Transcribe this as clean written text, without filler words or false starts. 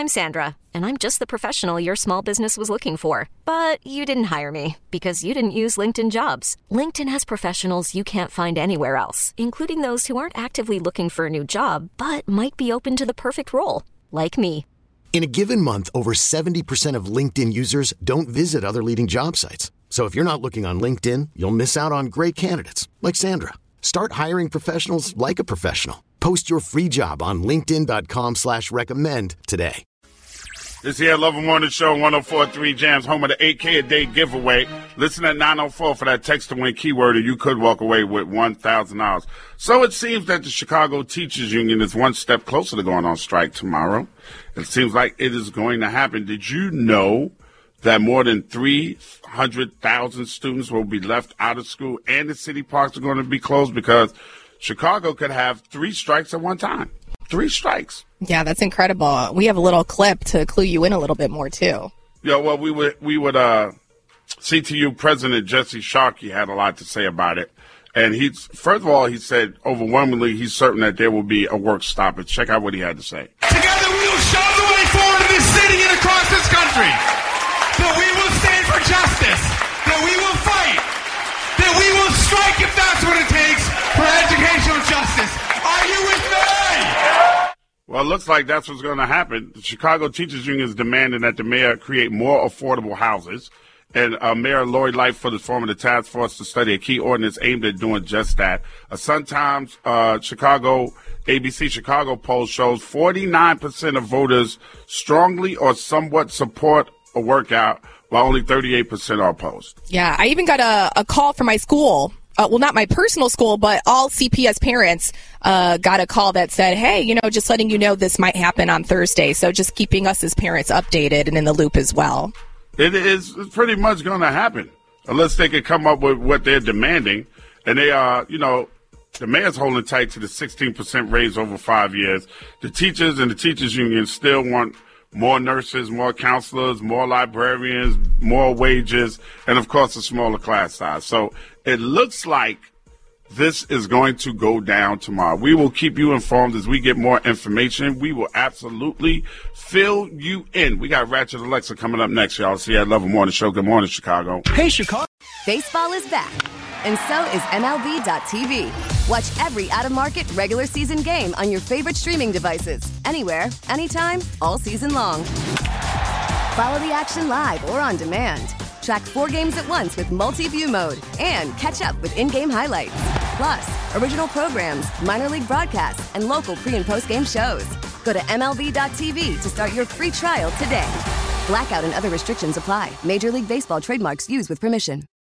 I'm Sandra, and I'm just the professional your small business was looking for. But you didn't hire me because you didn't use LinkedIn Jobs. LinkedIn has professionals you can't find anywhere else, including those who aren't actively looking for a new job, but might be open to the perfect role, like me. In a given month, over 70% of LinkedIn users don't visit other leading job sites. So if you're not looking on LinkedIn, you'll miss out on great candidates like Sandra. Start hiring professionals like a professional. Post your free job on linkedin.com/recommend today. This here Love and Morning Show, 104.3 Jams, home of the 8K a day giveaway. Listen at 904 for that text to win keyword, and you could walk away with $1,000. So it seems that the Chicago Teachers Union is one step closer to going on strike tomorrow. It seems like it is going to happen. Did you know that more than 300,000 students will be left out of school and the city parks are going to be closed because Chicago could have 3 strikes at one time? 3 strikes. Yeah, that's incredible. We have a little clip to clue you in a little bit more, too. Yeah, well, we would CTU President Jesse Sharkey had a lot to say about it. And first of all, he said overwhelmingly he's certain that there will be a work stoppage. Check out what he had to say. Together we will show the way forward in this city and across this country. That we will stand for justice. That we will fight. That we will strike if that's what it takes for educational justice. Are you with me? Well, it looks like that's what's going to happen. The Chicago Teachers Union is demanding that the mayor create more affordable houses. And Mayor Lori Lightfoot is forming a task force to study a key ordinance aimed at doing just that. A Sun-Times ABC Chicago poll shows 49% of voters strongly or somewhat support a workout, while only 38% are opposed. Yeah, I even got a call from my school. Well, not my personal school, but all CPS parents got a call that said, hey, just letting you know this might happen on Thursday. So just keeping us as parents updated and in the loop as well. It is pretty much going to happen unless they can come up with what they're demanding. And they are, the mayor's holding tight to the 16% raise over 5 years. The teachers and the teachers union still want more nurses, more counselors, more librarians, more wages, and, of course, a smaller class size. So it looks like this is going to go down tomorrow. We will keep you informed as we get more information. We will absolutely fill you in. We got Ratchet Alexa coming up next, y'all. See you at Love and Morning Show. Good morning, Chicago. Hey, Chicago. Baseball is back, and so is MLB.tv. Watch every out-of-market regular season game on your favorite streaming devices, anywhere, anytime, all season long. Follow the action live or on demand. Track 4 games at once with multi-view mode and catch up with in-game highlights. Plus, original programs, minor league broadcasts, and local pre- and post-game shows. Go to MLB.tv to start your free trial today. Blackout and other restrictions apply. Major League Baseball trademarks used with permission.